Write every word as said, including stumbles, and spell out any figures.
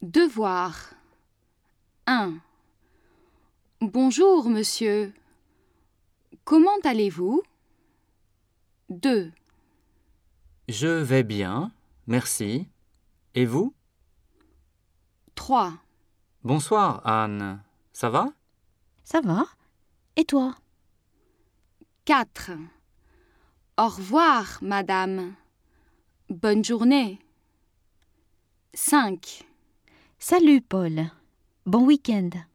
Devoir. un. Bonjour, monsieur. Comment allez-vous? deux. Je vais bien, merci. Et vous? trois. Bonsoir, Anne. Ça va? Ça va? Et toi? quatre. Au revoir, madame. Bonne journée. cinq. Salut, Paul. Bon week-end.